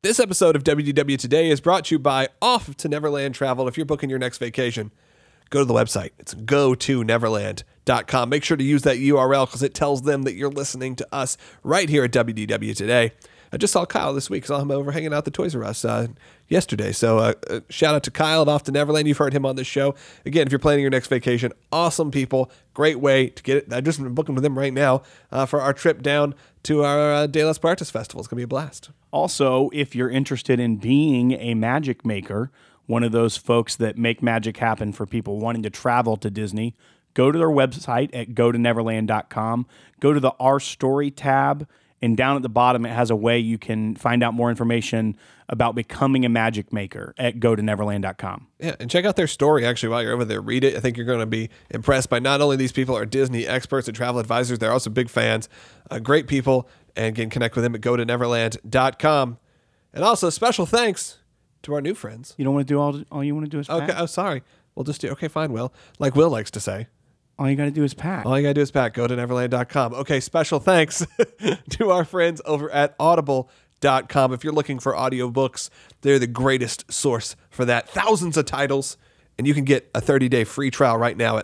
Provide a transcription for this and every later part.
This episode of WDW Today is brought to you by Off to Neverland Travel. If you're booking your next vacation, go to the website. It's go2neverland.com. Make sure to use that URL because it tells them that you're listening to us right here at WDW Today. I just saw Kyle this week. Saw him over hanging out at the Toys R Us yesterday. So shout out to Kyle at Off to Neverland. You've heard him on this show. Again, if you're planning your next vacation, awesome people. Great way to get it. I just been booking with them right now for our trip down to our De Las Puertas Festival. It's going to be a blast. Also, if you're interested in being a magic maker, one of those folks that make magic happen for people wanting to travel to Disney, go to their website at gotoneverland.com. Go to the Our Story tab. And down at the bottom, it has a way you can find out more information about becoming a magic maker at gotoneverland.com. Yeah, and check out their story, actually, while you're over there. Read it. I think you're going to be impressed by not only these people are Disney experts and travel advisors, they're also big fans, great people, and can connect with them at gotoneverland.com. And also, special thanks to our new friends. You don't want to do all you want to do is pack? Okay, oh, sorry. We'll just do, okay, fine, Will. Like Will likes to say. All you got to do is pack. All you got to do is pack. Go to neverland.com. Okay, special thanks to our friends over at audible.com. If you're looking for audiobooks, they're the greatest source for that. Thousands of titles, and you can get a 30-day free trial right now at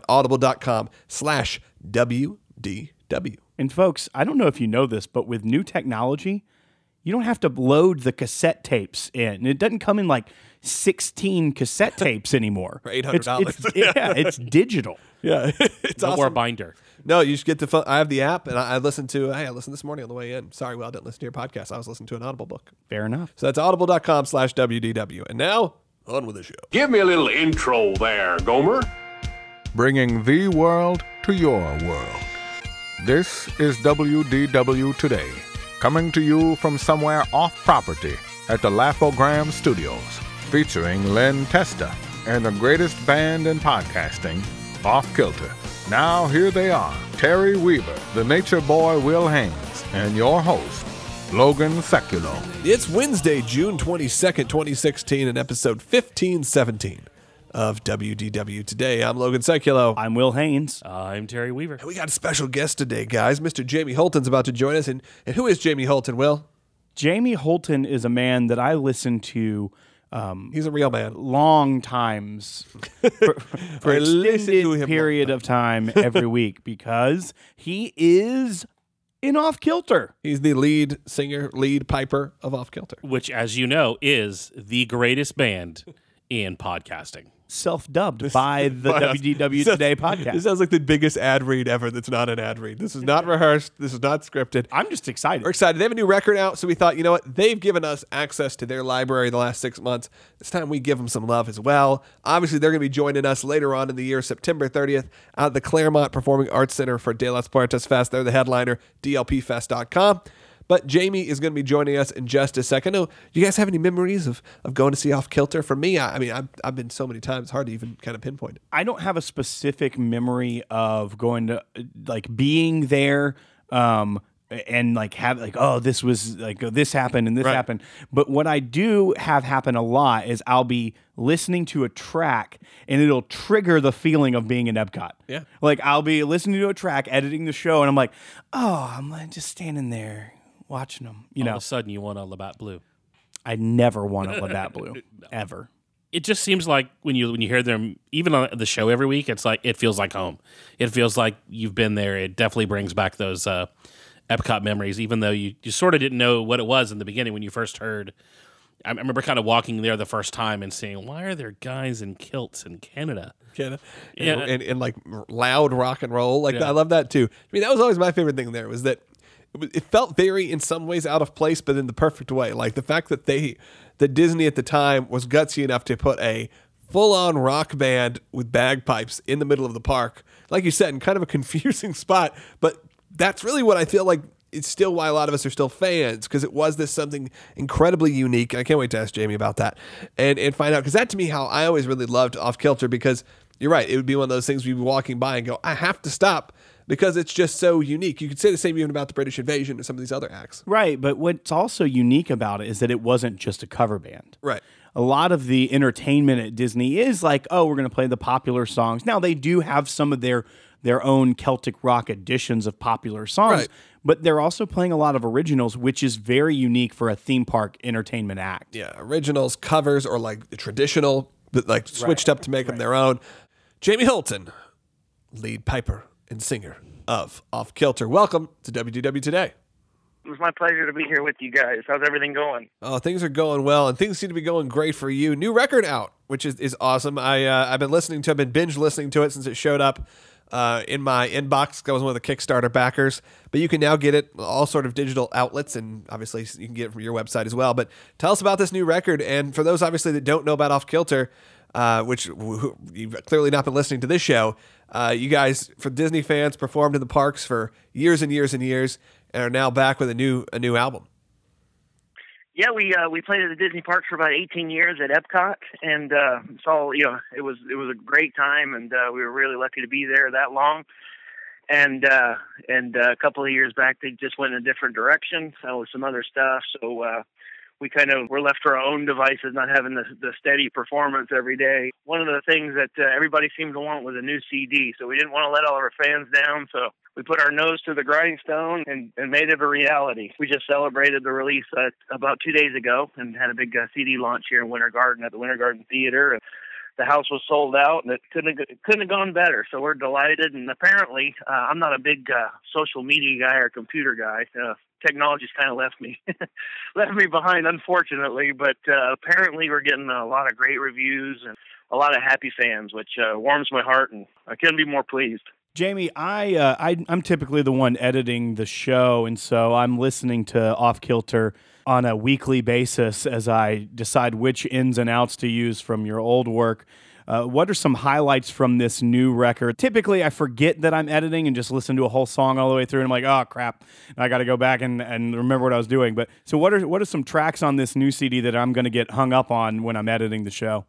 audible.com/WDW. And folks, I don't know if you know this, but with new technology, you don't have to load the cassette tapes in. It doesn't come in like 16 cassette tapes anymore. For $800. It's digital. Yeah, it's No awesome. more binder. No, you should get the phone. I have the app, and I listened to. Hey, I listened this morning on the way in. Sorry, Will, I didn't listen to your podcast. I was listening to an Audible book. Fair enough. So that's audible.com/WDW. And now, on with the show. Give me a little intro there, Gomer. Bringing the world to your world. This is WDW Today, coming to you from somewhere off property at the Laugh-O-Gram Studios, featuring Len Testa and the greatest band in podcasting, Off Kilter. Now here they are, Terry Weaver, the nature boy Will Haynes, and your host, Logan Seculo. It's Wednesday, June 22nd, 2016, and episode 1517 of WDW Today. I'm Logan Seculo. I'm Will Haynes. I'm Terry Weaver. And we got a special guest today, guys. Mr. Jamie Holton's about to join us. And who is Jamie Holton, Will? Jamie Holton is a man that I listen to He's a real man. long times for I listen to extended him period of time every week because he is in Off Kilter. He's the lead singer, lead piper of Off Kilter. Which, as you know, is the greatest band in podcasting. Self-dubbed by the by us. WDW Today podcast. This sounds like the biggest ad read ever that's not an ad read. This is not rehearsed. This is not scripted. I'm just excited. We're excited. They have a new record out, so we thought, you know what? They've given us access to their library the last 6 months. It's time we give them some love as well. Obviously, they're going to be joining us later on in the year, September 30th, out at the Claremont Performing Arts Center for De Las Puertas Fest. They're the headliner, DLPfest.com. But Jamie is going to be joining us in just a second. Oh, do you guys have any memories of going to see Off Kilter? For me, I mean, I've been so many times, hard to even kind of pinpoint it. I don't have a specific memory of going to like being there and like have like, oh, this was like this happened and this Right. happened. But what I do have happen a lot is I'll be listening to a track and it'll trigger the feeling of being in Epcot. Yeah. Like I'll be listening to a track, editing the show, and I'm like, oh, I'm like just standing there watching them. You All know, of a sudden, you want a Labatt Blue. I never want a Labatt Blue ever. It just seems like when you hear them, even on the show every week, it's like it feels like home. It feels like you've been there. It definitely brings back those Epcot memories, even though you sort of didn't know what it was in the beginning when you first heard. I remember kind of walking there the first time and saying, why are there guys in kilts in Canada? Yeah. Yeah. And like loud rock and roll. Like Yeah. I love that too. I mean, that was always my favorite thing there was that it felt very, in some ways, out of place, but in the perfect way. Like the fact that Disney at the time was gutsy enough to put a full-on rock band with bagpipes in the middle of the park, like you said, in kind of a confusing spot. But that's really what I feel like it's still why a lot of us are still fans, because it was this something incredibly unique. I can't wait to ask Jamie about that and find out, because that to me how I always really loved Off Kilter, because you're right, it would be one of those things we'd be walking by and go, I have to stop because it's just so unique. You could say the same even about the British Invasion and some of these other acts. Right, but what's also unique about it is that it wasn't just a cover band. Right. A lot of the entertainment at Disney is like, oh, we're going to play the popular songs. Now, they do have some of their own Celtic rock editions of popular songs, Right. but they're also playing a lot of originals, which is very unique for a theme park entertainment act. Yeah, originals, covers, or like the traditional, but like switched up to make them their own. Jamie Hilton, lead piper and singer of Off Kilter. Welcome to WDW Today. It was my pleasure to be here with you guys. How's everything going? Oh, things are going well, and things seem to be going great for you. New record out, which is awesome. I've been listening to it, I've been binge listening to it since it showed up in my inbox. I was one of the Kickstarter backers, but you can now get it all sort of digital outlets, and obviously you can get it from your website as well. But tell us about this new record, and for those obviously that don't know about Off Kilter, which you've clearly not been listening to this show, you guys, for Disney fans, performed in the parks for years and years and years, and are now back with a new album. Yeah, we played at the Disney parks for about 18 years at Epcot, and it's all, it was a great time, and we were really lucky to be there that long. And a couple of years back, they just went in a different direction with some other stuff. So we kind of were left to our own devices, not having the steady performance every day. One of the things that everybody seemed to want was a new CD, so we didn't want to let all of our fans down. So we put our nose to the grindstone and made it a reality. We just celebrated the release about 2 days ago and had a big CD launch here in Winter Garden at the Winter Garden Theater. And the house was sold out, and it couldn't have gone better. So we're delighted. And apparently, I'm not a big social media guy or computer guy. Technology's kind of left me behind, unfortunately. But apparently, we're getting a lot of great reviews and a lot of happy fans, which warms my heart, and I couldn't be more pleased. Jamie, I'm typically the one editing the show, and so I'm listening to Off Kilter on a weekly basis as I decide which ins and outs to use from your old work. What are some highlights from this new record? Typically, I forget that I'm editing and just listen to a whole song all the way through, and I'm like, oh, crap, I got to go back and remember what I was doing. But so what are some tracks on this new CD that I'm going to get hung up on when I'm editing the show?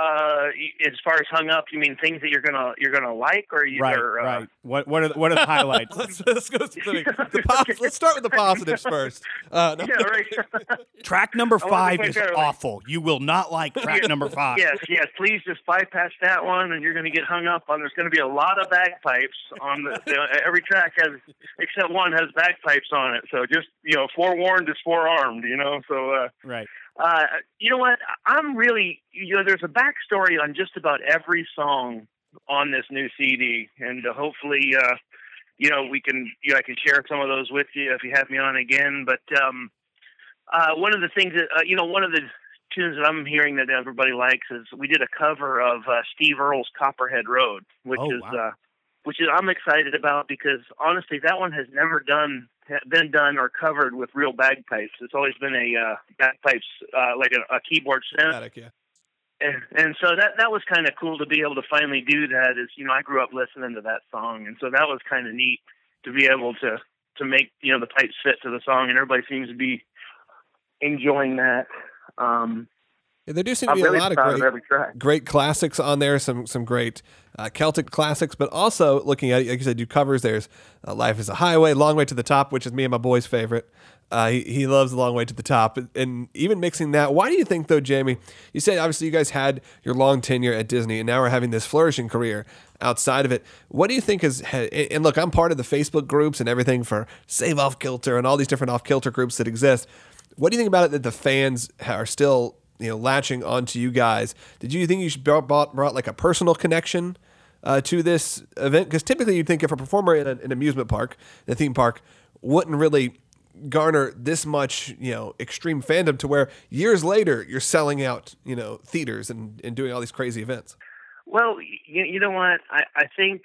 As far as hung up, you mean things that you're gonna like, or right? What are the highlights? let's go let's start with the positives first. Yeah, right. Track number 5 is awful. You will not like track number 5. Yes. Please just bypass that one, and you're going to get hung up on. There's going to be a lot of bagpipes on every track except one has bagpipes on it. So just forewarned is forearmed. So right. You know what? I'm really, there's a backstory on just about every song on this new CD, and hopefully, I can share some of those with you if you have me on again. But one of the things that, one of the tunes that I'm hearing that everybody likes is we did a cover of Steve Earle's Copperhead Road, which I'm excited about because honestly, that one has never been done or covered with real bagpipes. It's always been a bagpipes, like a keyboard synth. Static, yeah. And so that was kind of cool to be able to finally do that. I grew up listening to that song, and so that was kind of neat to be able to make the pipes fit to the song, and everybody seems to be enjoying that. Yeah, there do seem to be a lot of great classics on there, some great Celtic classics, but also looking at, like you said, do covers. There's Life is a Highway, Long Way to the Top, which is me and my boy's favorite. He loves The Long Way to the Top. And even mixing that, why do you think, though, Jamie, you said obviously you guys had your long tenure at Disney, and now we're having this flourishing career outside of it. What do you think and look, I'm part of the Facebook groups and everything for Save Off Kilter and all these different Off Kilter groups that exist. What do you think about it that the fans are still latching onto you guys? Did you think you should brought like a personal connection to this event? Because typically you'd think if a performer in an amusement park, in a theme park, wouldn't really garner this much, extreme fandom to where years later you're selling out, theaters and doing all these crazy events. Well, you know what? I think,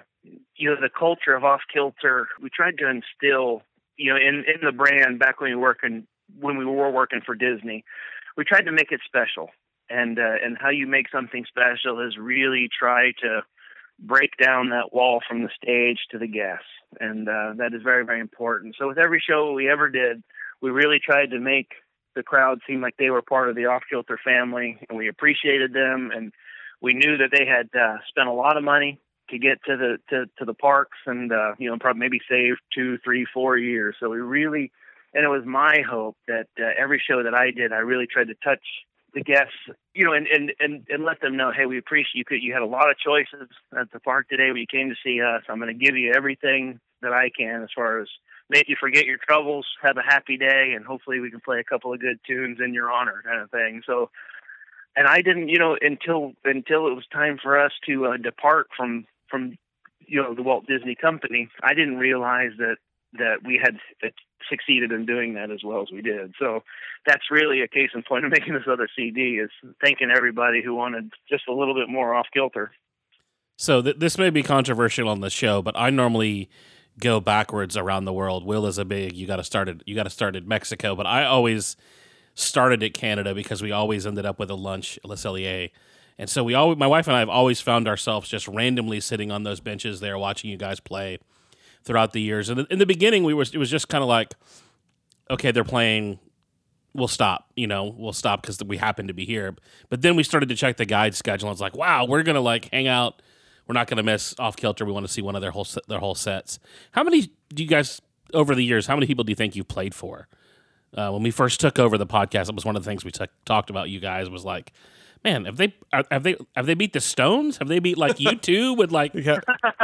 the culture of Off Kilter, we tried to instill, in the brand back when we were working for Disney. We tried to make it special, and how you make something special is really try to break down that wall from the stage to the guests, and that is very, very important. So with every show we ever did, we really tried to make the crowd seem like they were part of the Off Kilter family, and we appreciated them, and we knew that they had spent a lot of money to get to the parks, and probably maybe save 2, 3, 4 years. So we really, and it was my hope that every show that I did, I really tried to touch the guests, and let them know, hey, we appreciate you had a lot of choices at the park today when you came to see us. I'm going to give you everything that I can as far as make you forget your troubles, have a happy day, and hopefully we can play a couple of good tunes in your honor, kind of thing. So, and I didn't, until it was time for us to depart from the Walt Disney Company, I didn't realize that we had succeeded in doing that as well as we did. So that's really a case in point of making this other CD, is thanking everybody who wanted just a little bit more Off Kilter. So this may be controversial on the show, but I normally go backwards around the world. Will is a big, you got to start at Mexico, but I always started at Canada because we always ended up with a lunch at Le Cellier. And so my wife and I have always found ourselves just randomly sitting on those benches there watching you guys play throughout the years. And in the beginning, it was just kind of like, okay, they're playing, we'll stop because we happen to be here. But then we started to check the guide schedule, and it's like, wow, we're going to hang out. We're not going to miss Off Kilter. We want to see one of their whole sets. How many do you guys, over the years, how many people do you think you've played for? When we first took over the podcast, it was one of the things we talked about. You guys was like, man, have they beat the Stones? Have they beat U2 with Yeah.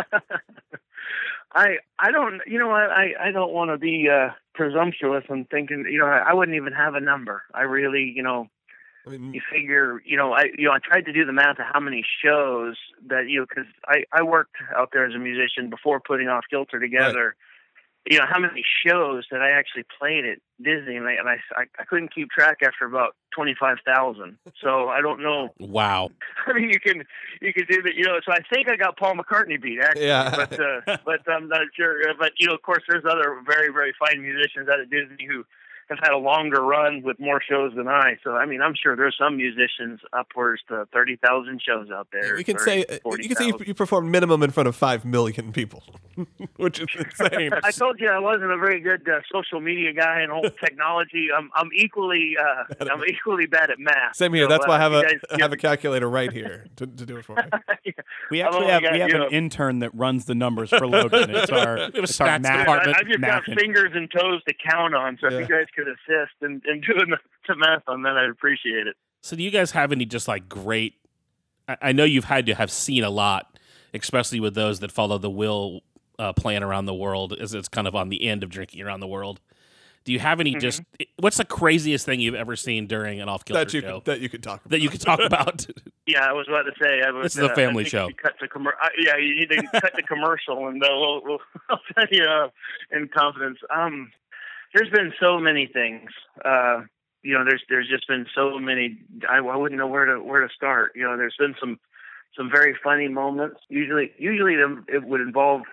I don't, I don't want to be presumptuous and thinking, I wouldn't even have a number. I really, I mean, you figure, I tried to do the math of how many shows that, because I worked out there as a musician before putting Off Kilter together. Right. How many shows that I actually played at Disney, and I couldn't keep track after about 25,000. So I don't know. Wow. I mean, you can do that, so I think I got Paul McCartney beat, actually. Yeah. But I'm not sure. But, of course, there's other very, very fine musicians out at Disney who have had a longer run with more shows than I. So, I mean, I'm sure there's some musicians upwards to 30,000 shows out there. You can say you performed minimum in front of 5 million people, which is insane. I told you I wasn't a very good social media guy and whole technology. I'm equally bad at math. Same here. So, that's why I have a calculator right here to do it for me. Yeah. We actually have an intern that runs the numbers for Logan. It's our math department. I've just got fingers and toes to count on, so if you guys could assist in doing the math on that, I'd appreciate it. So do you guys have any just great, I know you've had to have seen a lot, especially with those that follow the Will plan around the world, as it's kind of on the end of drinking around the world. Do you have any just, what's the craziest thing you've ever seen during an Off Kilter show? That you could talk about. That you could talk about? Yeah, I was about to say. This is a family show. You need to cut the commercial, and I'll tell you in confidence. There's been so many things. There's just been so many. I wouldn't know where to start. There's been some very funny moments. Usually it would involve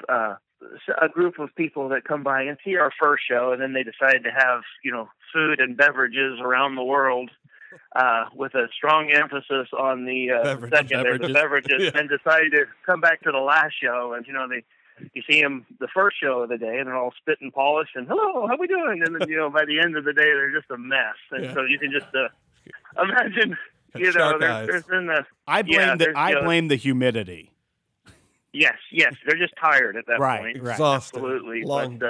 a group of people that come by and see our first show, and then they decide to have food and beverages around the world, with a strong emphasis on the beverages, yeah. And decide to come back to the last show, and you see them the first show of the day, and they're all spit and polish, and hello, how we doing? And then by the end of the day, they're just a mess. And so you can just imagine. There's been I blame the humidity. Yes, they're just tired at that point. Right, exhausted. Absolutely.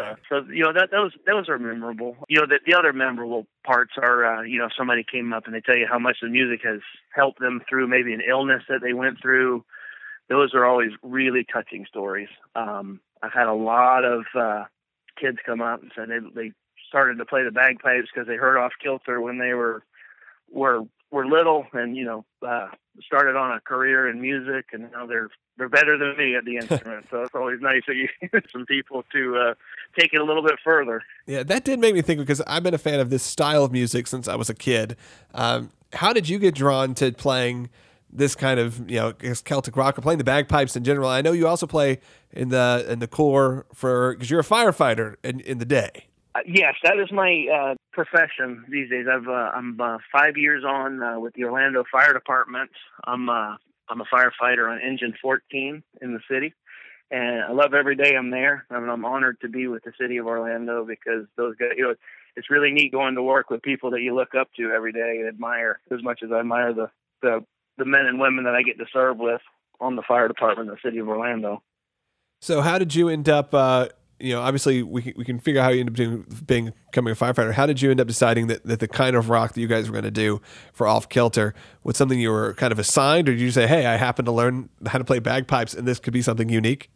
Those are memorable. The other memorable parts are somebody came up and they tell you how much the music has helped them through maybe an illness that they went through. Those are always really touching stories. I've had a lot of kids come up and said they started to play the bagpipes because they heard Off Kilter when they were little, and started on a career in music, and now they're better than me at the instrument. So it's always nice that you get some people to take it a little bit further. Yeah, that did make me think, because I've been a fan of this style of music since I was a kid. How did you get drawn to playing this kind of Celtic rock, or playing the bagpipes in general? I know you also play in the Corps because you're a firefighter in the day. Yes, that is my profession these days. I'm 5 years on with the Orlando Fire Department. I'm a firefighter on Engine 14 in the city, and I love every day I'm there. I'm honored to be with the city of Orlando, because those guys, it's really neat going to work with people that you look up to every day and admire as much as I admire the men and women that I get to serve with. on the fire department in the city of Orlando. So how did you end up, obviously we can figure out how you end up becoming a firefighter. How did you end up deciding that the kind of rock that you guys were going to do for Off Kilter was something you were kind of assigned, or did you say, hey, I happen to learn how to play bagpipes and this could be something unique?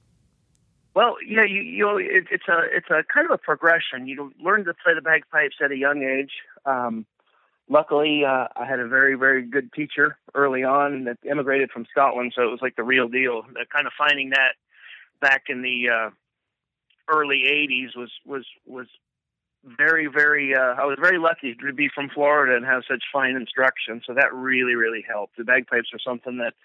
Well, yeah, it's a kind of a progression. You learn to play the bagpipes at a young age. Luckily, I had a very, very good teacher early on that immigrated from Scotland, so it was like the real deal. Kind of finding that back in the early '80s was very, very. I was very lucky to be from Florida and have such fine instruction, so that really, really helped. The bagpipes are something that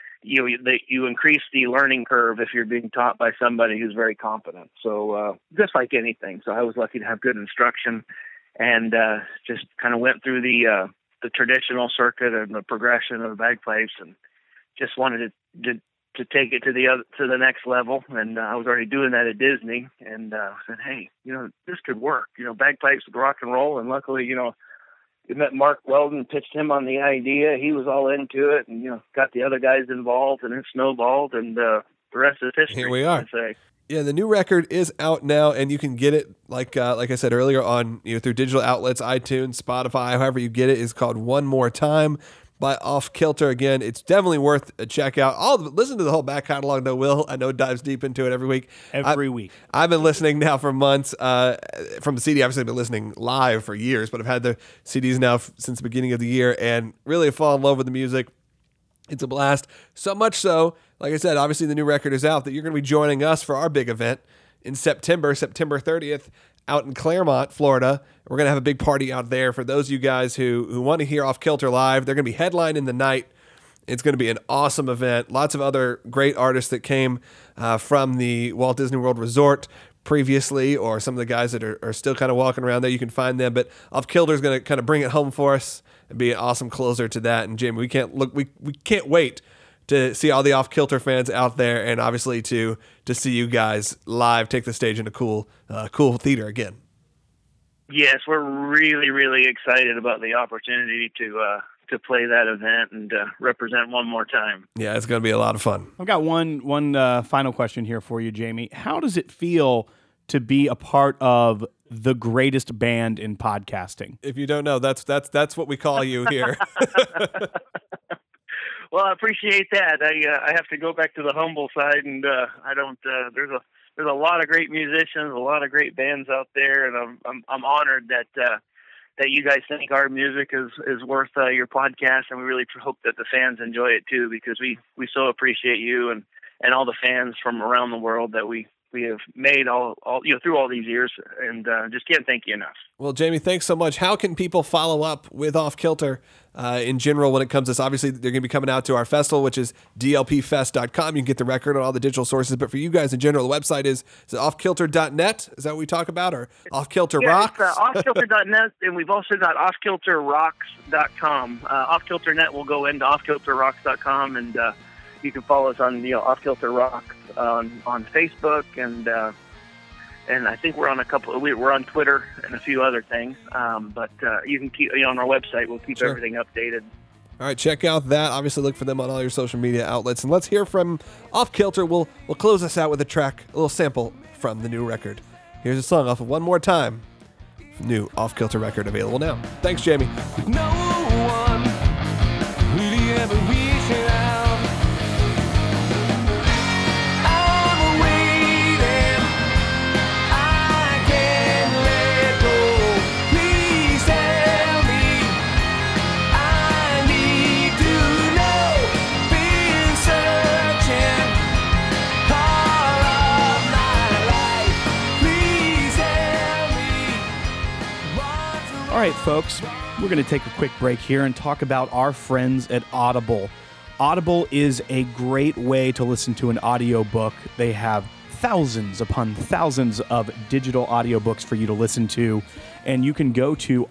you increase the learning curve if you're being taught by somebody who's very competent. So just like anything, so I was lucky to have good instruction. And just kind of went through the traditional circuit and the progression of the bagpipes, and just wanted to take it to the next level. And I was already doing that at Disney, and said, hey, this could work. Bagpipes with rock and roll. And luckily, we met Mark Weldon, pitched him on the idea. He was all into it, and got the other guys involved, and it snowballed. And the rest is history. Here we are. I'd say. Yeah, the new record is out now, and you can get it like I said earlier on through digital outlets, iTunes, Spotify, however you get it. It's called One More Time by Off Kilter. Again, it's definitely worth a check out. Listen to the whole back catalog, though. Will, I know, dives deep into it every week. Every week. I've been listening now for months from the CD. Obviously, I've been listening live for years, but I've had the CDs now since the beginning of the year, and really fall in love with the music. It's a blast. So much so, like I said, obviously the new record is out, that you're going to be joining us for our big event in September 30th, out in Claremont, Florida. We're going to have a big party out there for those of you guys who want to hear Off Kilter live. They're going to be headlining the night. It's going to be an awesome event. Lots of other great artists that came from the Walt Disney World Resort previously, or some of the guys that are still kind of walking around there. You can find them, but Off Kilter is going to kind of bring it home for us and be an awesome closer to that. And Jim, we can't wait to see all the Off Kilter fans out there, and obviously to see you guys live take the stage in a cool theater again. Yes, we're really, really excited about the opportunity to play that event and represent one more time. Yeah, it's going to be a lot of fun. I've got one final question here for you, Jamie. How does it feel to be a part of the greatest band in podcasting? If you don't know, that's what we call you here. Well, I appreciate that. I have to go back to the humble side, and I don't. There's a lot of great musicians, a lot of great bands out there, and I'm honored that you guys think our music is worth your podcast, and we really hope that the fans enjoy it too, because we so appreciate you and all the fans from around the world that we have made all through all these years, and just can't thank you enough. Well, Jamie, thanks so much. How can people follow up with Off Kilter in general when it comes to this? Obviously, they're going to be coming out to our festival, which is dlpfest.com. You can get the record on all the digital sources, but for you guys in general, the website is offkilter.net. Is that what we talk about, or Off Kilter Rocks? It's offkilter.net, and we've also got offkilterrocks.com. Offkilter.net will go into offkilterrocks.com, and you can follow us on Off Kilter Rocks on Facebook, and I think we're on we're on Twitter and a few other things. But you can keep on our website. We'll keep everything updated. All right, check out that. Obviously, look for them on all your social media outlets, and let's hear from Off Kilter. We'll close us out with a track, a little sample from the new record. Here's a song off of One More Time, new Off Kilter record available now. Thanks, Jamie. No one really ever reached out. I'm waiting. I can't let go. Please tell me. I need to know. Been searching all of my life. Please tell me what's All right, folks, we're going to take a quick break here and talk about our friends at Audible. Audible is a great way to listen to an audiobook. They have thousands upon thousands of digital audiobooks for you to listen to, and you can go to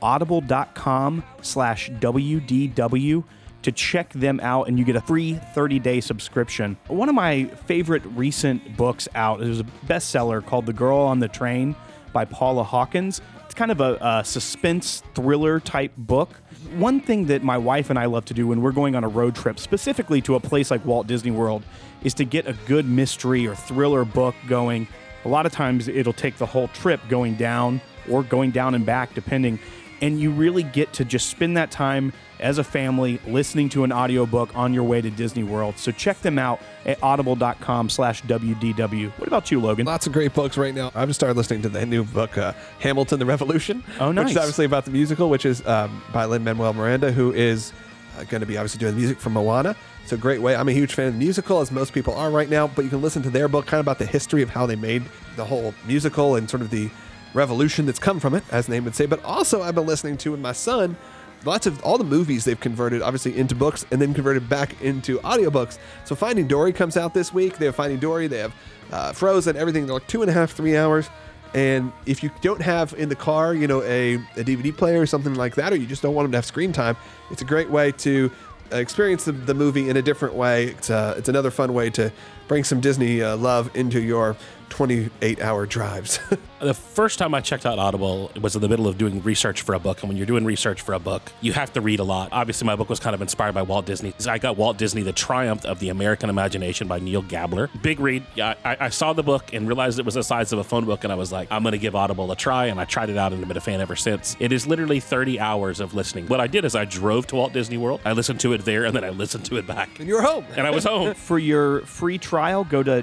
audible.com/WDW to check them out, and you get a free 30-day subscription. One of my favorite recent books out is a bestseller called The Girl on the Train by Paula Hawkins. It's kind of a suspense thriller type book. One thing that my wife and I love to do when we're going on a road trip, specifically to a place like Walt Disney World, is to get a good mystery or thriller book going. A lot of times it'll take the whole trip going down or going down and back, depending. And you really get to just spend that time as a family listening to an audiobook on your way to Disney World. So check them out at audible.com/WDW. What about you, Logan? Lots of great books right now. I've just started listening to the new book, Hamilton the Revolution. Oh, nice. Which is obviously about the musical, which is by Lin-Manuel Miranda, who is going to be obviously doing the music for Moana. So great way. I'm a huge fan of the musical, as most people are right now, but you can listen to their book kind of about the history of how they made the whole musical and sort of the revolution that's come from it, as the name would say. But also I've been listening to with my son lots of all the movies they've converted obviously into books and then converted back into audiobooks. So Finding Dory comes out this week. They have Finding Dory, they have Frozen, everything. They're like 2.5, 3 hours. And if you don't have in the car, a DVD player or something like that, or you just don't want them to have screen time, it's a great way to experience the movie in a different way. It's another fun way to bring some Disney love into your 28-hour drives. The first time I checked out Audible, it was in the middle of doing research for a book. And when you're doing research for a book, you have to read a lot. Obviously, my book was kind of inspired by Walt Disney. I got Walt Disney, The Triumph of the American Imagination by Neil Gabler. Big read. I saw the book and realized it was the size of a phone book. And I was like, I'm going to give Audible a try. And I tried it out and I've been a fan ever since. It is literally 30 hours of listening. What I did is I drove to Walt Disney World. I listened to it there and then I listened to it back. And you were home. And I was home. For your free trial, go to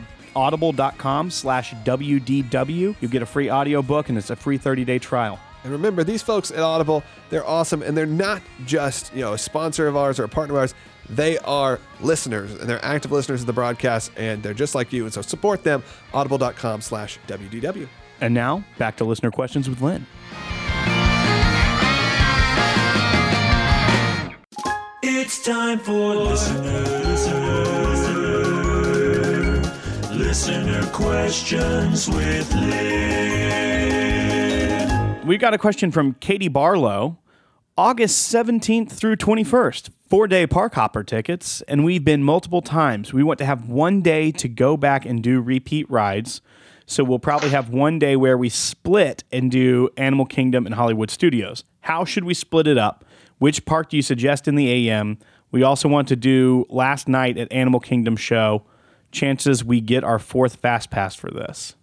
audible.com/WDW. You get a free audiobook and it's a free 30-day trial. And remember, these folks at Audible, they're awesome, and they're not just a sponsor of ours or a partner of ours. They are listeners, and they're active listeners of the broadcast, and they're just like you. And so support them, audible.com/WDW. And now, back to listener questions with Lynn. It's time for listener questions with Lynn. We got a question from Katie Barlow. August 17th through 21st, 4-day park hopper tickets, and we've been multiple times. We want to have one day to go back and do repeat rides, so we'll probably have one day where we split and do Animal Kingdom and Hollywood Studios. How should we split it up? Which park do you suggest in the AM? We also want to do last night at Animal Kingdom show. Chances we get our 4th Fast Pass for this.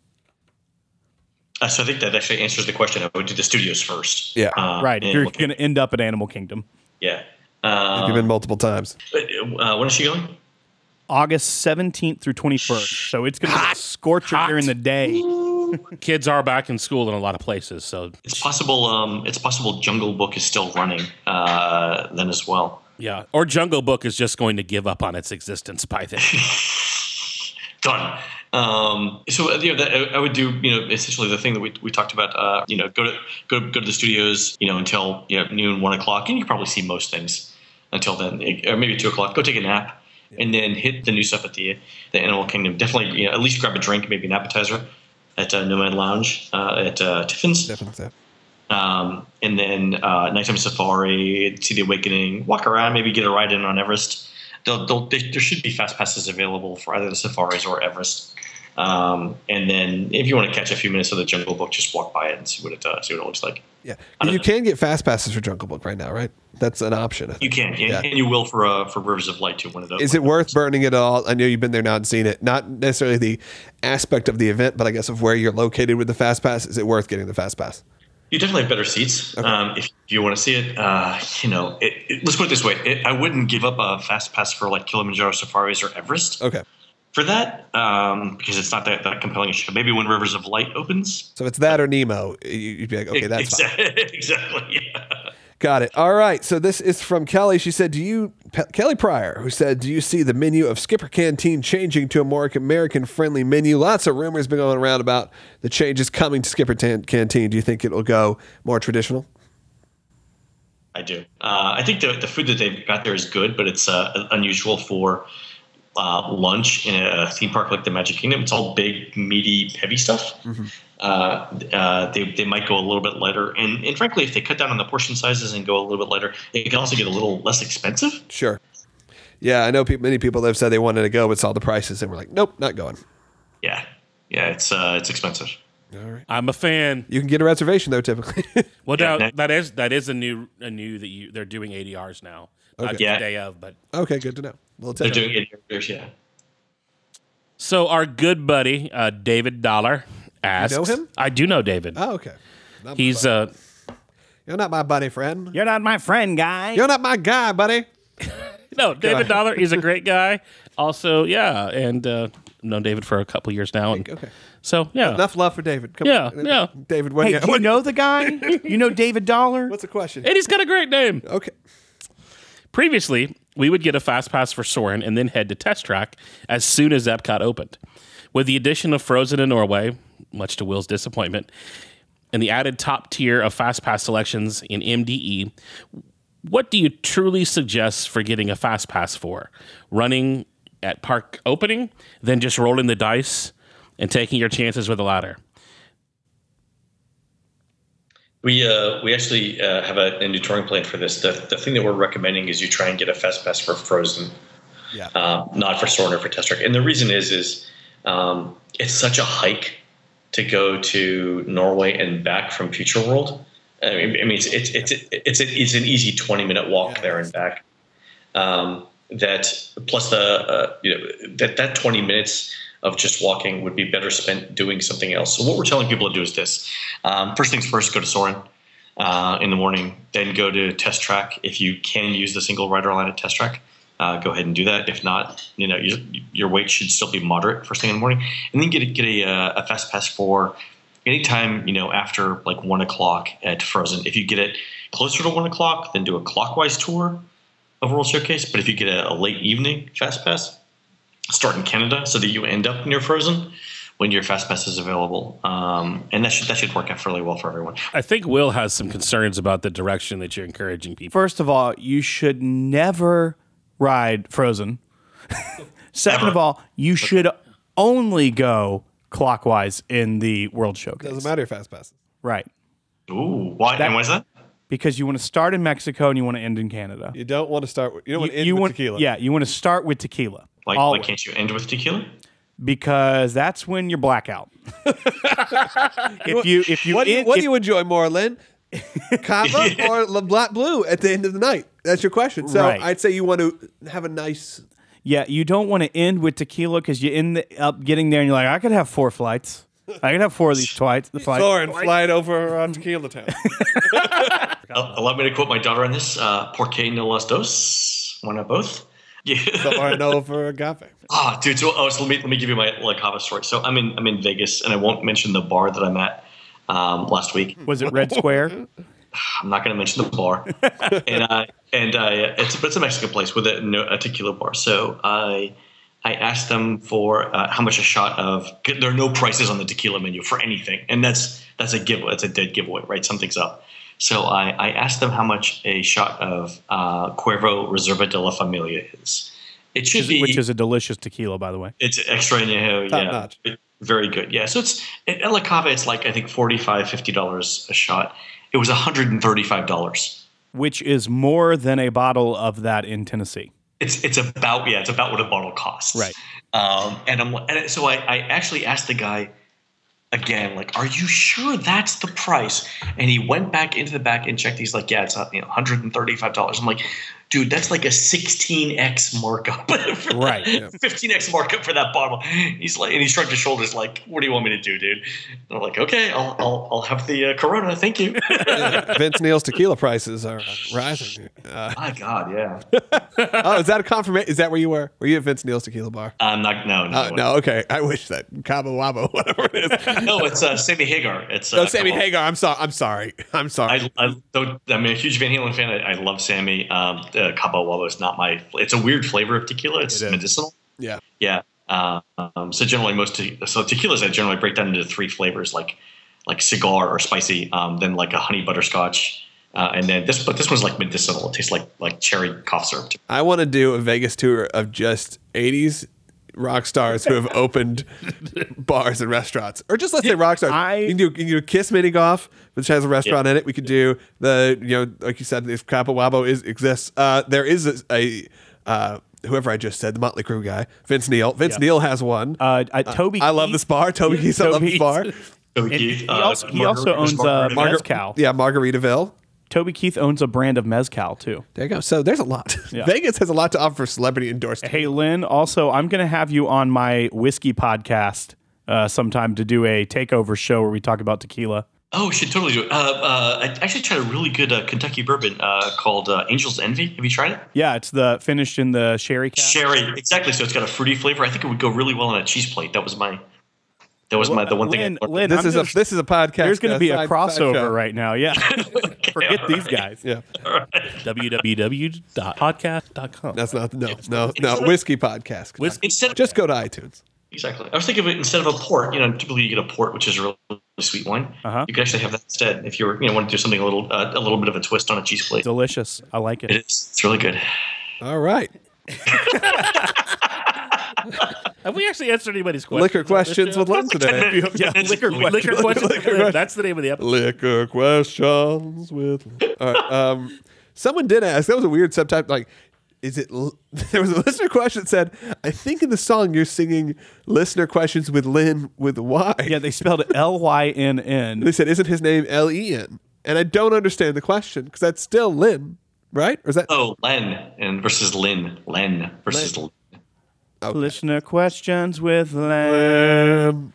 So I think that actually answers the question. I would do the studios first. Yeah. Right. You're going to end up at Animal Kingdom. Yeah. You've been multiple times. When is she going? August 17th through 21st. So it's going to be a scorcher during the day. Kids are back in school in a lot of places, so It's possible. It's possible Jungle Book is still running then as well. yeah. Or Jungle Book is just going to give up on its existence by then. Done. So I would do essentially the thing that we talked about. Go to the studios until noon, 1 o'clock, and you can probably see most things until then, or maybe 2 o'clock. Go take a nap, and then hit the new stuff at the Animal Kingdom. Definitely, at least grab a drink, maybe an appetizer at Nomad Lounge at Tiffin's. Definitely. And then nighttime safari, see the Awakening, walk around, maybe get a ride in on Everest. There should be fast passes available for either the safaris or Everest. And then if you want to catch a few minutes of the Jungle Book, just walk by it and see what it looks like. Yeah. You can get fast passes for Jungle Book right now, right? That's an option. I think. You can, Yeah. and you will for Rivers of Light too. One of those. Is it worth burning it all? I know you've been there now and seen it. Not necessarily the aspect of the event, but I guess of where you're located with the fast pass. Is it worth getting the fast pass? You definitely have better seats if you want to see it. Let's put it this way: I wouldn't give up a fast pass for like Kilimanjaro safaris or Everest. Okay. For that, because it's not that compelling a show. Maybe when Rivers of Light opens. So it's that or Nemo. You'd be like, okay, that's fine. Exactly. Yeah. Got it. All right. So this is from Kelly. She said, Kelly Pryor, who said, do you see the menu of Skipper Canteen changing to a more American-friendly menu? Lots of rumors been going around about the changes coming to Skipper Canteen. Do you think it'll go more traditional? I do. I think the food that they've got there is good, but it's unusual for lunch in a theme park like the Magic Kingdom. It's all big, meaty, heavy stuff. Mm-hmm. They might go a little bit lighter. And frankly, if they cut down on the portion sizes and go a little bit lighter, it can also get a little less expensive. Sure. Yeah, I know many people have said they wanted to go but saw the prices and were like, nope, not going. Yeah, it's expensive. I'm a fan. You can get a reservation though, typically. Well, Yeah, now, that is a new that they're doing ADRs now. Not the Yeah. day of, but Okay, good to know. We'll They're take doing it here, yeah. so our good buddy David Dollar asks. know him? I do know David. Oh, okay. Not my He's buddy. You're not my buddy, friend. You're not my friend, guy. You're not my guy, buddy. no David Dollar. He's a great guy. Also, yeah, and known David for a couple years now. And Okay. so yeah, Enough love for David. Come Yeah, on. yeah. David, what Hey, do you know the guy? You know David Dollar? what's the question? and he's got a great name. Okay. Previously, we would get a fast pass for Soarin' and then head to Test Track as soon as Epcot opened. With the addition of Frozen in Norway, much to Will's disappointment, and the added top tier of fast pass selections in MDE, what do you truly suggest for getting a fast pass for? Running at park opening, then just rolling the dice and taking your chances with the ladder? We actually have a new touring plan for this. The thing that we're recommending is you try and get a fast pass for Frozen, not for Soarin' or for Test Track. And the reason is it's such a hike to go to Norway and back from Future World. I mean it's an easy 20-minute walk there and back. That plus that 20 minutes of just walking would be better spent doing something else. So what we're telling people to do is this. First things first, go to Soarin' in the morning, then go to Test Track. If you can use the single rider line at Test Track, go ahead and do that. If not, your wait should still be moderate first thing in the morning. And then get a fast pass for anytime, after like 1 o'clock at Frozen. If you get it closer to 1 o'clock, then do a clockwise tour of World Showcase. But if you get a late evening fast pass, start in Canada so that you end up near Frozen when your fast pass is available, and that should work out fairly well for everyone. I think Will has some concerns about the direction that you're encouraging people. First of all, you should never ride Frozen. Second of all, you should only go clockwise in the World Showcase. Doesn't matter your fast passes. Right. Ooh, why? And why is that? Because you want to start in Mexico and you want to end in Canada. You don't want to start. You don't want to end with tequila. Yeah, you want to start with tequila. Like can't you end with tequila? Because that's when you're blackout. if you What do you enjoy more, Lynn? Cava or La Black Blue at the end of the night? That's your question. So Right. I'd say you want to have a nice. Yeah, you don't want to end with tequila because you end up getting there and you're like, I could have 4 flights. I could have 4 of these flights. Soarin' flight over on Tequila Town. Allow me to quote my daughter on this: "Por qué no las dos? Why not both?" Yeah. Soarin' over agave. Dude. So let me give you my Cava story. So I'm in Vegas, and I won't mention the bar that I'm at last week. Was it Red Square? I'm not going to mention the bar, it's a Mexican place with a tequila bar. So I asked them for how much a shot of. There are no prices on the tequila menu for anything, and that's a giveaway. It's a dead giveaway, right? Something's up. So I asked them how much a shot of Cuervo Reserva de la Familia is. It should be, which is a delicious tequila, by the way. It's extra añejo, Top notch. Very good. Yeah. So it's at La Cava, it's like I think $45, $50 a shot. It was $135. Which is more than a bottle of that in Tennessee. It's about what a bottle costs. Right. So I actually asked the guy again, like, are you sure that's the price? And he went back into the back and checked. He's like, yeah, it's $135. I'm like, dude, that's like a 16x markup. Right. Yeah. 15x markup for that bottle. He's like, and he shrugged his shoulders like, what do you want me to do, dude? And I'm like, okay, I'll have the Corona. Thank you. Vince Neil's tequila prices are rising. My God, yeah. Oh, is that a confirmation? Is that where you were? Were you at Vince Neil's tequila bar? No. Okay. I wish that Cabo Wabo, whatever it is. No, it's Sammy Hagar. It's Sammy Hagar. I'm sorry. I'm sorry. I'm a huge Van Halen fan. I love Sammy. Cabo Wabo is not my. It's a weird flavor of tequila. It's medicinal. Yeah. Yeah. So generally, tequilas I generally break down into 3 flavors, like cigar or spicy, then like a honey butterscotch, and then this one's like medicinal. It tastes like cherry cough syrup. I want to do a Vegas tour of just 80s rock stars who have opened bars and restaurants, or just let's say rock stars. You can do Kiss Mini Golf, which has a restaurant in it. We could do like you said, if Cabo Wabo exists. There is a whoever I just said, the Motley Crue guy, Vince Neil. Vince Neil has one. Toby. I love this bar. Toby Keith. I love this bar. Toby And Keith. he also owns Mezcal. Yeah, Margaritaville. Toby Keith owns a brand of Mezcal, too. There you go. So there's a lot. Yeah. Vegas has a lot to offer for celebrity endorsement. Hey, Lynn, also, I'm going to have you on my whiskey podcast sometime to do a takeover show where we talk about tequila. Oh, we should totally do it. I actually tried a really good Kentucky bourbon called Angel's Envy. Have you tried it? Yeah, it's finished in the sherry cask. Sherry, exactly. So it's got a fruity flavor. I think it would go really well on a cheese plate. That was the one thing. Lynn, This is a podcast. There's going to be a side crossover show. right now. Yeah. Forget these guys. Yeah. www.podcast.com. That's not no whiskey podcast. Instead, Just go to iTunes. exactly. I was thinking of it instead of a port. Typically you get a port, which is a really sweet wine. You could actually have that instead if you want to do something a little bit of a twist on a cheese plate. Delicious. I like it. It is. It's really good. All right. Have we actually answered anybody's questions? Liquor questions with Lynn today. Yeah, liquor Liquor questions. That's the name of the episode. Liquor questions with. All right. Someone did ask. That was a weird subtype. Like, is it? There was a listener question that said, "I think in the song you're singing listener questions with Lynn with Y." Yeah, they spelled it Lynn. They said, "Isn't his name Len?" And I don't understand the question because that's still Lynn, right? Or is that? Oh, Len and versus Lynn. Len versus Lynn. Okay. Listener questions with Lynn.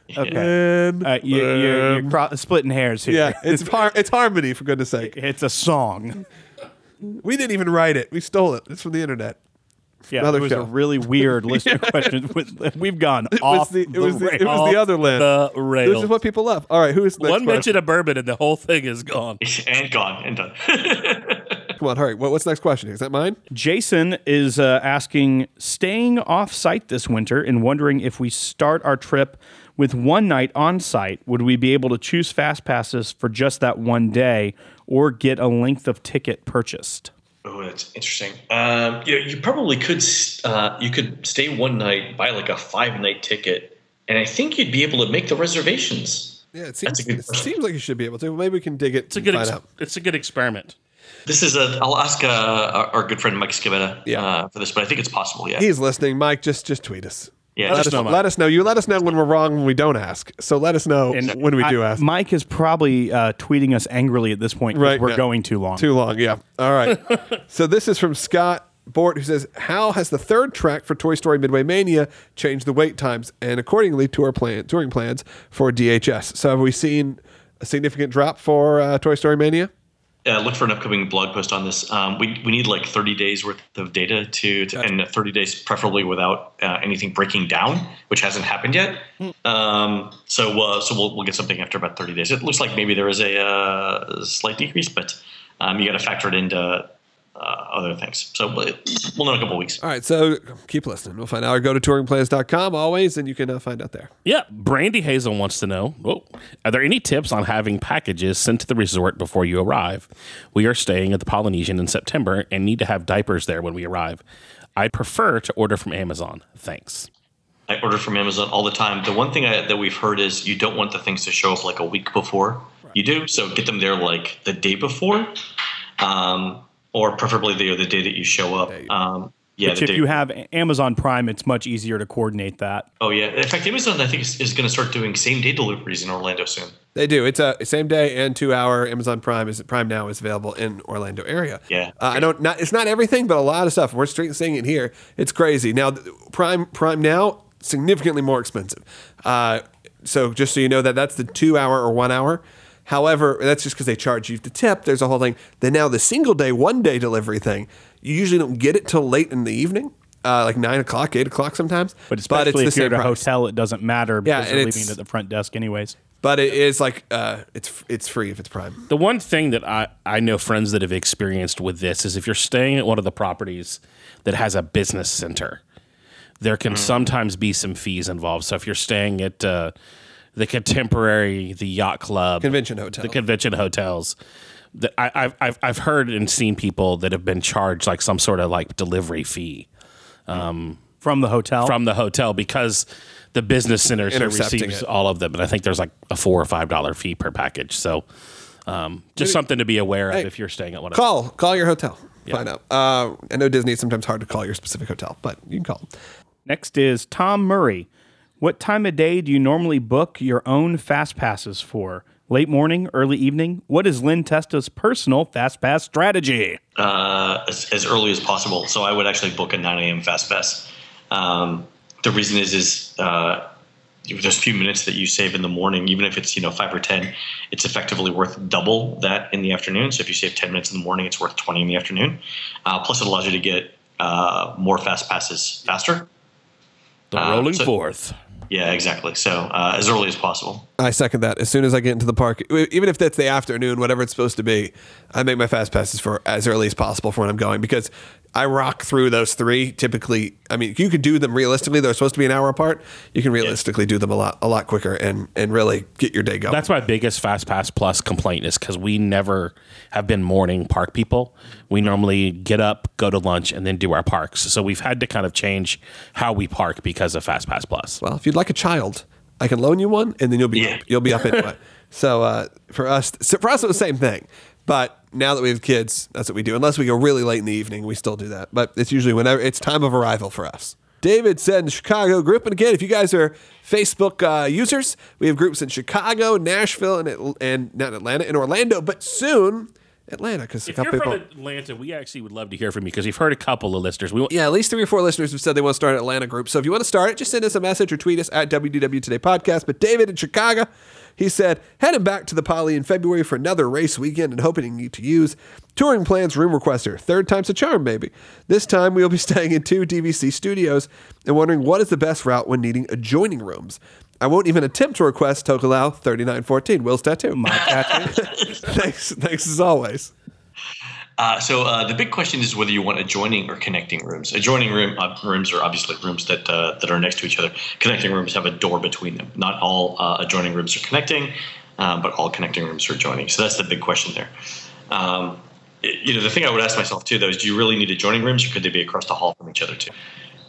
Okay. You're splitting hairs here. Yeah, it's harmony, for goodness sake. It's a song. We didn't even write it. We stole it. It's from the internet. Yeah, Another it was show. a really weird listener question. We've gone off It was the other Lynn. The rails. This is what people love. All right, who is the next One question? mention of bourbon and the whole thing is gone. And gone and done. Come on, hurry. What's the next question? Is that mine? Jason is asking, staying off site this winter and wondering if we start our trip with one night on site, would we be able to choose fast passes for just that one day or get a length of ticket purchased? Oh, that's interesting. You probably could. You could stay one night, buy like a 5-night ticket, and I think you'd be able to make the reservations. Yeah, it That's a good question. seems like you should be able to. Maybe we can dig it. It's a good. find out. It's a good experiment. This is I'll ask our good friend Mike Scavetta Yeah. for this, but I think it's possible. Yeah. He's listening. Mike, just tweet us. Yeah. Let us know. You let us know when we're wrong when we don't ask. So let us know when we do ask. Mike is probably tweeting us angrily at this point because we're going too long. Too long, yeah. All right. So this is from Scott Bort, who says, how has the third track for Toy Story Midway Mania changed the wait times and accordingly touring plans for DHS? So have we seen a significant drop for Toy Story Mania? Look for an upcoming blog post on this. We need like 30 days worth of data and 30 days preferably without anything breaking down, which hasn't happened yet. So we'll get something after about 30 days. It looks like maybe there is a slight decrease, but you got to factor it into other things. So we'll know in a couple of weeks. All right, so keep listening. We'll find out. Or go to touringplans.com always, and you can find out there. Yeah, Brandy Hazel wants to know, are there any tips on having packages sent to the resort before you arrive? We are staying at the Polynesian in September and need to have diapers there when we arrive. I prefer to order from Amazon. Thanks. I order from Amazon all the time. The one thing that we've heard is you don't want the things to show up like a week before you do, so get them there like the day before. Or preferably the day that you show up. Which if you have Amazon Prime, it's much easier to coordinate that. Oh, yeah. In fact, Amazon, I think, is going to start doing same-day deliveries in Orlando soon. They do. It's a same day and 2 hour. Amazon Prime now is available in Orlando area. Yeah. It's not everything, but a lot of stuff. We're seeing it here. It's crazy. Now, Prime now, significantly more expensive. So just so you know that's the 2 hour or 1 hour. However, that's just because they charge you the tip. There's a whole thing. Then now the single day, 1 day delivery thing, you usually don't get it till late in the evening, like 9 o'clock, 8 o'clock sometimes. But especially it's if you're at a price. hotel, it doesn't matter because and they're leaving it at the front desk anyways. But it is like it's free if it's Prime. The one thing that I know friends that have experienced with this is if you're staying at one of the properties that has a business center, there can sometimes be some fees involved. So if you're staying at the Contemporary, the Yacht Club, Convention Hotel, the convention hotels, I've heard and seen people that have been charged like some sort of like delivery fee from the hotel because the business center receives all of them, and I think there's like a $4 or $5 fee per package. So just something to be aware of if you're staying at one. Call your hotel. Yeah. Find out. I know Disney is sometimes hard to call your specific hotel, but you can call them. Next is Tom Murray What time of day do you normally book your own fast passes for? Late morning, early evening? What is Lynn Testo's personal fast pass strategy? As early as possible. So I would actually book a 9 a.m. fast pass. The reason is there's a few minutes that you save in the morning, even if it's 5 or 10, it's effectively worth double that in the afternoon. So if you save 10 minutes in the morning, it's worth 20 in the afternoon. Plus, it allows you to get more fast passes faster. The rolling forth. Yeah, exactly. So as early as possible. I second that. As soon as I get into the park, even if that's the afternoon, whatever it's supposed to be, I make my fast passes for as early as possible for when I'm going, because I rock through those three typically. I mean, you could do them realistically. They're supposed to be an hour apart. You can realistically do them a lot quicker and really get your day going. That's my biggest Fast Pass Plus complaint, is because we never have been morning park people. We normally get up, go to lunch, and then do our parks. So we've had to kind of change how we park because of Fast Pass Plus. Well, if you'd like a child, I can loan you one, and then you'll be up anyway. So for us, it's the same thing. But now that we have kids, that's what we do. Unless we go really late in the evening, we still do that. But it's usually whenever it's time of arrival for us. David said in the Chicago group, and again, if you guys are Facebook users, we have groups in Chicago, Nashville, and not Atlanta, and Orlando, but soon Atlanta, because a If couple you're people. from Atlanta, we actually would love to hear from you, because we've heard a couple of listeners. Yeah, at least 3 or 4 listeners have said they want to start an Atlanta group. So if you want to start it, just send us a message or tweet us at WDW Today Podcast. But David in Chicago, he said, heading back to the Poly in February for another race weekend and hoping to use Touring Plans Room Requester. Third time's a charm, baby. This time we'll be staying in 2 DVC studios and wondering what is the best route when needing adjoining rooms. I won't even attempt to request Tokelau 3914, Will's tattoo. My tattoo. Thanks as always. So the big question is whether you want adjoining or connecting rooms. Adjoining rooms are obviously rooms that are next to each other. Connecting rooms have a door between them. Not all adjoining rooms are connecting, but all connecting rooms are adjoining. So that's the big question there. The thing I would ask myself too, though, is do you really need adjoining rooms, or could they be across the hall from each other too?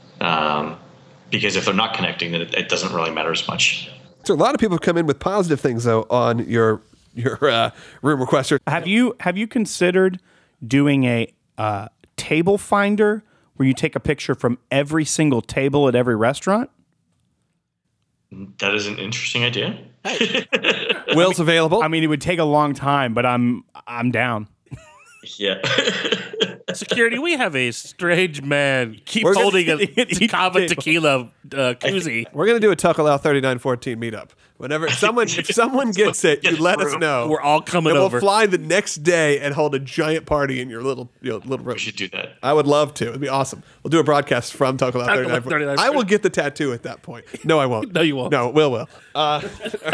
Because if they're not connecting, then it doesn't really matter as much. So a lot of people come in with positive things though on your room requester. Have you considered doing a table finder where you take a picture from every single table at every restaurant? That is an interesting idea. Will's available. I mean, it would take a long time, but I'm down. Yeah. Security, we have a strange man keep We're holding a He Cava did. tequila koozie. We're gonna do a Tokelau 3914 meetup. Whenever if someone gets it, you let us know. We're all coming and we'll over. fly the next day and hold a giant party in your little room. We should do that. I would love to. It'd be awesome. We'll do a broadcast from Tokelau 3914. I will get the tattoo at that point. No, I won't. No, you won't. No, Will. All right.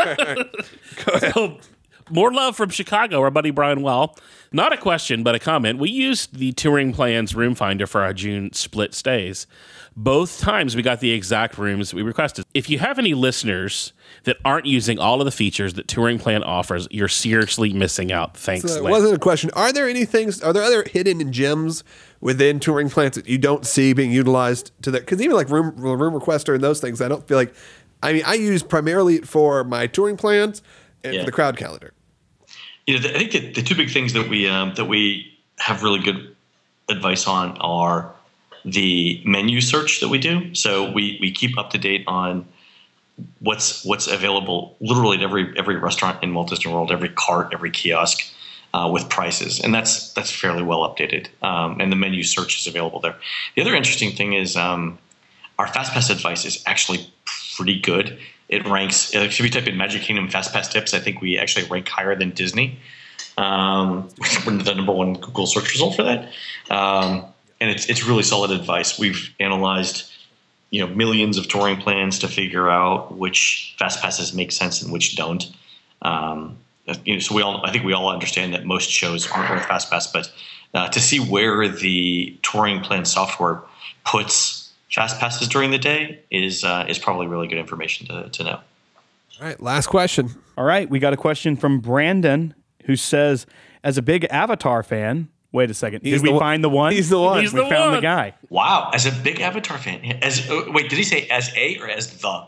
Go ahead. So, more love from Chicago, our buddy Brian Well. Not a question, but a comment. We used the Touring Plans Room Finder for our June split stays. Both times we got the exact rooms we requested. If you have any listeners that aren't using all of the features that Touring Plan offers, you're seriously missing out. Thanks, So it Lane. wasn't a question. Are there other hidden gems within Touring Plans that you don't see being utilized to that? Because even like room requester and those things, I don't feel like. I mean, I use primarily for my touring plans and for the crowd calendar. I think that the two big things that we have really good advice on are the menu search that we do. So we keep up to date on what's available literally at every restaurant in Walt Disney World, every cart, every kiosk with prices, and that's fairly well updated. And the menu search is available there. The other interesting thing is our FastPass advice is actually pretty good. It ranks, if you type in Magic Kingdom FastPass tips, I think we actually rank higher than Disney. We're the number one Google search result for that. And it's really solid advice. We've analyzed, millions of touring plans to figure out which FastPasses make sense and which don't. So I think we all understand that most shows aren't worth FastPass, but to see where the touring plan software puts fast passes during the day is probably really good information to know. All right, last question. All right, we got a question from Brandon who says, as a big Avatar fan, wait a second, did we find the one? He's the one. He's We the found one. the guy. Wow, as a big Avatar fan, wait, did he say as a or as the?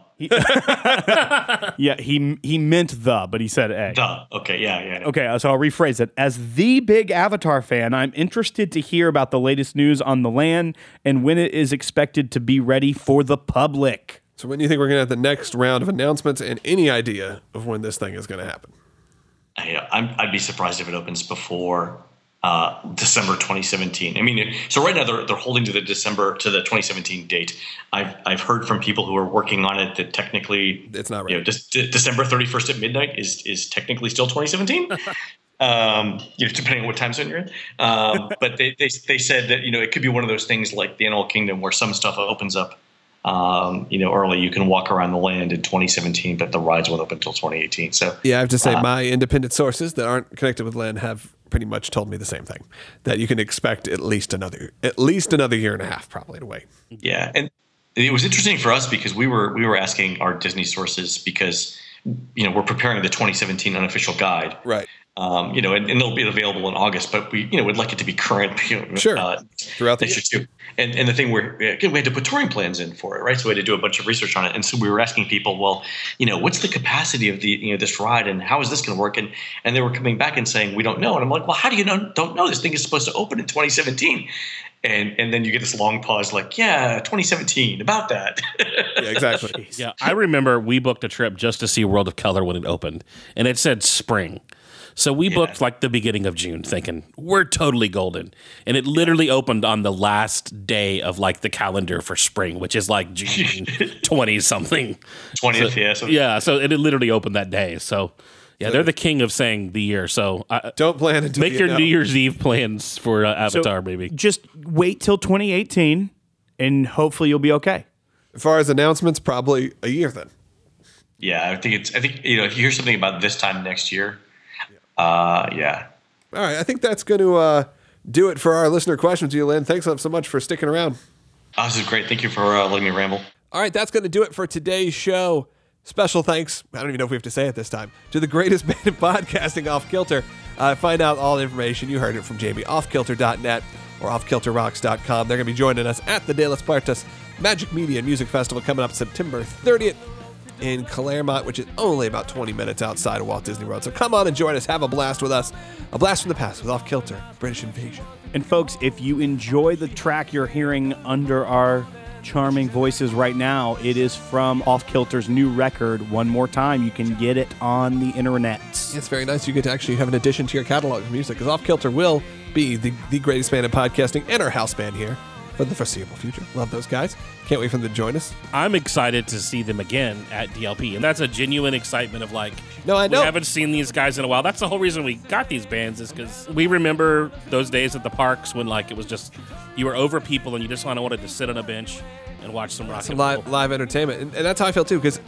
Yeah, he meant the, but he said a. The. Okay, yeah. Okay, so I'll rephrase it. As the big Avatar fan, I'm interested to hear about the latest news on the land and when it is expected to be ready for the public. So when do you think we're going to have the next round of announcements and any idea of when this thing is going to happen? I'd be surprised if it opens before December 2017. I mean, so right now they're holding to the 2017 date. I've heard from people who are working on it that technically it's not right. December 31st at midnight is technically still 2017. Depending on what time zone you're in. But they said that it could be one of those things like the Animal Kingdom where some stuff opens up early. You can walk around the land in 2017, but the rides won't open until 2018. So yeah, I have to say my independent sources that aren't connected with land have pretty much told me the same thing, that you can expect at least another year and a half probably to wait. Yeah, and it was interesting for us because we were asking our Disney sources because we're preparing the 2017 unofficial guide, right? And it'll be available in August, but we would like it to be current, throughout the year too. And the thing we had to put touring plans in for it, right? So we had to do a bunch of research on it, and so we were asking people, well, what's the capacity of the this ride, and how is this going to work? And they were coming back and saying we don't know, and I'm like, well, how do you don't know? This thing is supposed to open in 2017. And then you get this long pause, like, 2017, about that. Yeah, exactly. Yeah, I remember we booked a trip just to see World of Color when it opened, and it said spring. So we booked like the beginning of June thinking we're totally golden. And it literally opened on the last day of like the calendar for spring, which is like June 20 something. 20th, So it literally opened that day. So they're the king of saying the year. So don't plan until make your New Year's Eve plans for Avatar, baby. Just wait till 2018 and hopefully you'll be okay. As far as announcements, probably a year then. Yeah, I think if you hear something about this time next year, All right, I think that's going to do it for our listener questions, Lynn. Thanks so much for sticking around. Oh, this is great. Thank you for letting me ramble. All right, that's going to do it for today's show. Special thanks, I don't even know if we have to say it this time, to the greatest band in podcasting, Off Kilter. Find out all the information. You heard it from Jamie, offkilter.net or offkilterrocks.com. They're going to be joining us at the De Las Puertas Magic Media Music Festival coming up September 30th. In Claremont, which is only about 20 minutes outside of Walt Disney World. So come on and join us. Have a blast with us. A blast from the past with Off Kilter, British Invasion. And folks, if you enjoy the track you're hearing under our charming voices right now, it is from Off Kilter's new record, One More Time. You can get it on the internet. It's very nice. You get to actually have an addition to your catalog of music, because Off Kilter will be the greatest band in podcasting and our house band here for the foreseeable future. Love those guys. Can't wait for them to join us. I'm excited to see them again at DLP, and that's a genuine excitement of like, no, I know. We haven't seen these guys in a while. That's the whole reason we got these bands, is because we remember those days at the parks when like it was just, you were over people and you just wanted to sit on a bench and watch some rock and roll. Live entertainment. And that's how I feel too, because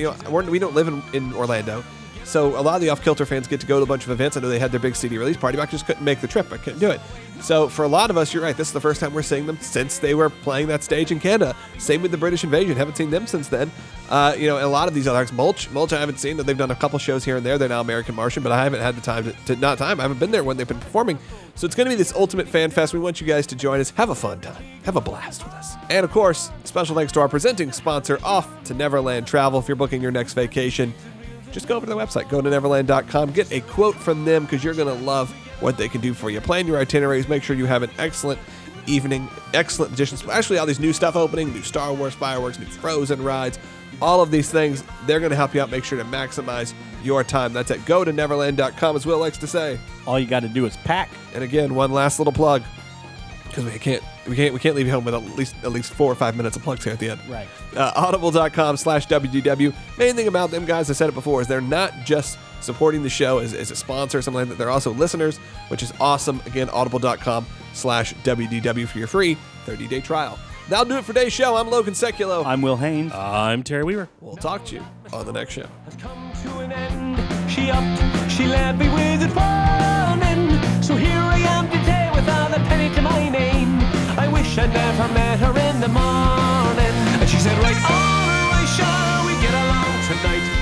we don't live in Orlando. So a lot of the Off Kilter fans get to go to a bunch of events. I know they had their big CD release party, but I just couldn't make the trip. I couldn't do it. So for a lot of us, you're right. This is the first time we're seeing them since they were playing that stage in Canada. Same with the British Invasion. Haven't seen them since then. And a lot of these other acts, Mulch I haven't seen. They've done a couple shows here and there. They're now American Martian, but I haven't had the time I haven't been there when they've been performing. So it's going to be this ultimate fan fest. We want you guys to join us. Have a fun time. Have a blast with us. And of course, special thanks to our presenting sponsor, Off to Neverland Travel. If you're booking your next vacation, just go over to their website, go to neverland.com, get a quote from them, because you're going to love what they can do for you. Plan your itineraries, make sure you have an excellent evening, excellent additions. Actually, all these new stuff opening, new Star Wars fireworks, new Frozen rides, all of these things, they're going to help you out. Make sure to maximize your time. That's at go to neverland.com, as Will likes to say. All you got to do is pack. And again, one last little plug, because we can't leave you home with at least 4 or 5 minutes of plugs here at the end. Right. Audible.com/WDW. Main thing about them guys, I said it before, is they're not just supporting the show as a sponsor or something like that. They're also listeners, which is awesome. Again, audible.com/WDW for your free 30-day trial. That'll do it for today's show. I'm Logan Seculo. I'm Will Haynes. I'm Terry Weaver. We'll talk to you on the next show. Has come to an end. She upped, she led me with it warning. So here I am today without a penny to my name. I wish I'd never met her in the morning. And she said, right on, why shall we get along tonight?